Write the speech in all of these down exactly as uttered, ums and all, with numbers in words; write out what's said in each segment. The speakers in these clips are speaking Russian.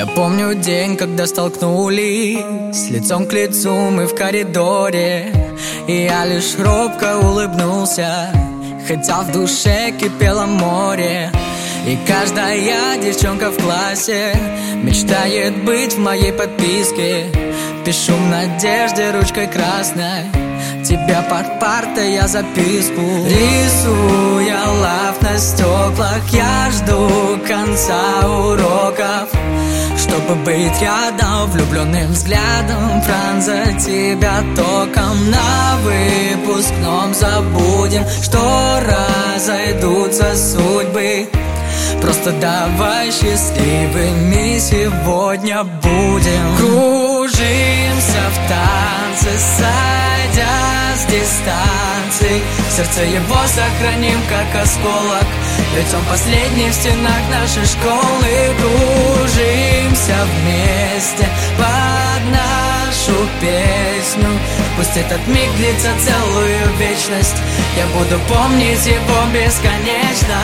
Я помню день, когда столкнулись лицом к лицу мы в коридоре, и я лишь робко улыбнулся, хотя в душе кипело море. И каждая девчонка в классе мечтает быть в моей подписке. Пишу в надежде ручкой красной тебя под партой я записку. Рисуя лав на стеклах, я жду конца уроков, чтобы быть рядом, влюбленным взглядом пронзать тебя током. На выпускном забудем, что разойдутся судьбы. Просто давай счастливыми сегодня будем. Кружимся в танце, сойдя с дистанции. Сердце его сохраним, как осколок, ведь он последний в стенах нашей школы. Кружимся вместе под нашу песню. Пусть этот миг длится целую вечность, я буду помнить его бесконечно.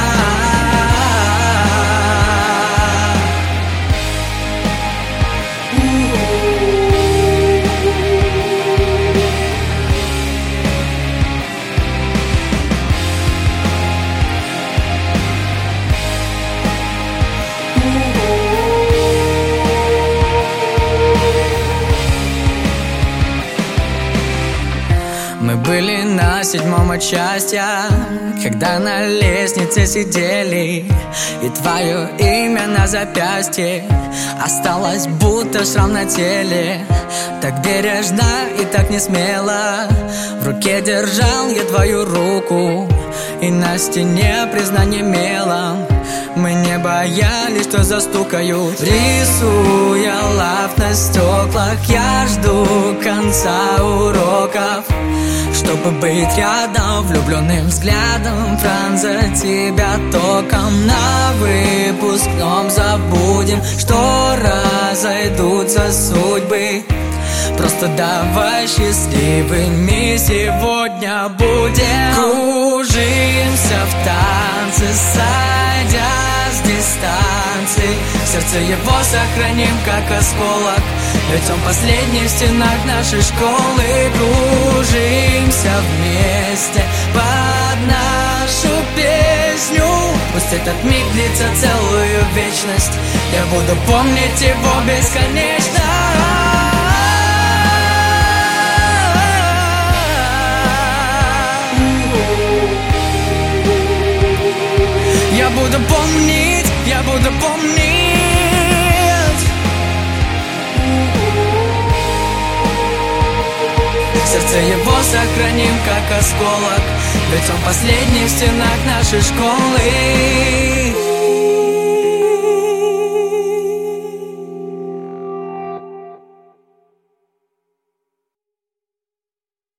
Мы были на седьмом от счастья, когда на лестнице сидели, и твое имя на запястье осталось будто шрам на теле. Так бережно и так не смело в руке держал я твою руку, и на стене признание мелом мы не боялись, что застукают. Рисуя лав на стеклах, я жду конца уроков, чтобы быть рядом, влюбленным взглядом пронзать тебя током. На выпускном забудем, что разойдутся судьбы. Просто давай счастливыми сегодня будем. Кружимся в танце, сойдя с дистанции. Сердце его сохраним, как осколок, ведь он последний в стенах нашей школы. Кружимся вместе под нашу песню. Пусть этот миг длится целую вечность, я буду помнить его бесконечно. Я буду помнить, я буду помнить. Сердце его сохраним, как осколок, ведь он последний в стенах нашей школы.